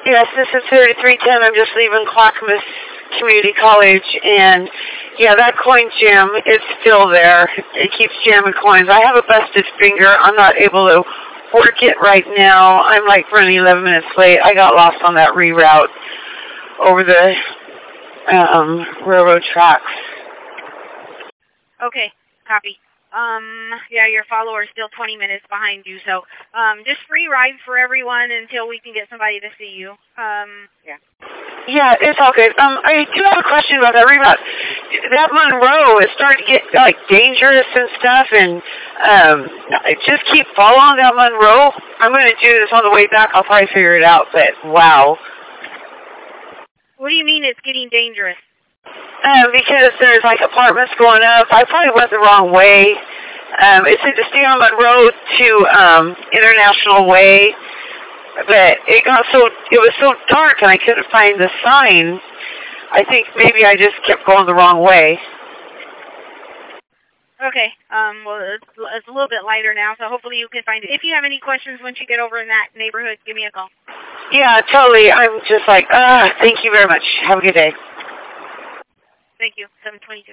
Yes, this is 3310. I'm just leaving Clackamas Community College, and yeah, that coin jam is still there. It keeps jamming coins. I have a busted finger. I'm not able to work it right now. I'm like running 11 minutes late. I got lost on that reroute over the railroad tracks. Okay, copy. Yeah, your follower's still 20 minutes behind you, so just free ride for everyone until we can get somebody to see you. Yeah. Yeah, it's all good. I do have a question about that reroute. That Monroe is starting to get like dangerous and stuff, and I just keep following that Monroe. I'm going to do this on the way back. I'll probably figure it out, but wow. What do you mean it's getting dangerous? Because there's like apartments going up. I probably went the wrong way. It said to stay on Monroe to International Way, but it was so dark and I couldn't find the sign. I think maybe I just kept going the wrong way. Okay. Well, it's a little bit lighter now, so hopefully you can find it. If you have any questions once you get over in that neighborhood, give me a call. Yeah, totally. I'm just like, thank you very much. Have a good day. Thank you. 722.